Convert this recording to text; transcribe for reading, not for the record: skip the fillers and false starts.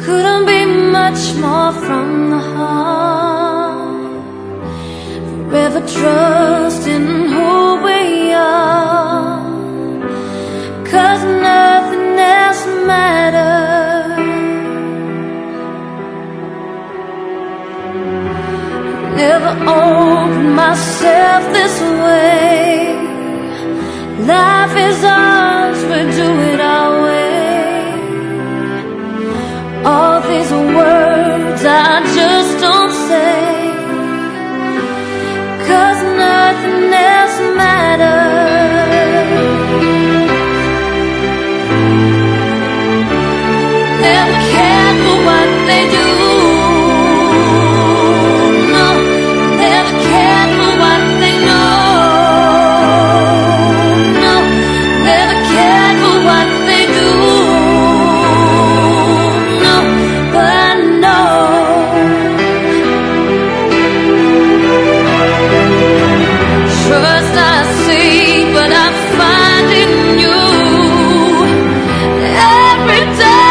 couldn't be much more from the heart. Forever trusting who we are, 'cause nothing else matters. Never opened myself this way. Life is ours, we do it our way. All these words I just don't say, 'cause nothing else matters. Never cared for what they do. No, never cared for what they know. No, never cared for what they do. No, but I know trust I see, but I find in you every day.